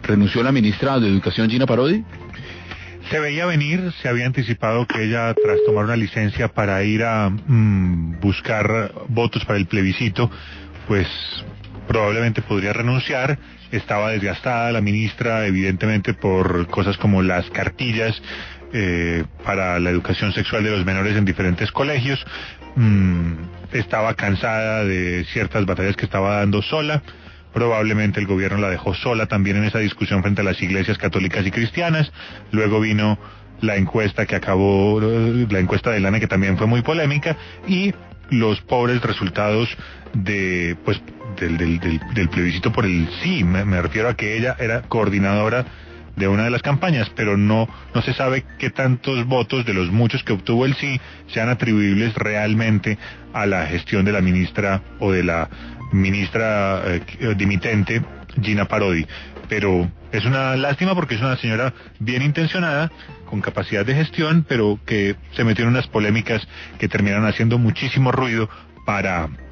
¿Renunció la ministra de Educación, Gina Parodi? Se veía venir, se había anticipado que ella, tras tomar una licencia para ir a buscar votos para el plebiscito, pues probablemente podría renunciar. Estaba desgastada la ministra, evidentemente, por cosas como las cartillas para la educación sexual de los menores en diferentes colegios. Estaba cansada de ciertas batallas que estaba dando sola. Probablemente el gobierno la dejó sola también en esa discusión frente a las iglesias católicas y cristianas. Luego vino la encuesta la encuesta de Lana, que también fue muy polémica, y los pobres resultados del plebiscito por el sí. Me refiero a que ella era coordinadora de una de las campañas, pero no se sabe qué tantos votos de los muchos que obtuvo el sí sean atribuibles realmente a la gestión de la ministra o de la ministra dimitente Gina Parodi. Pero es una lástima porque es una señora bien intencionada, con capacidad de gestión, pero que se metió en unas polémicas que terminaron haciendo muchísimo ruido para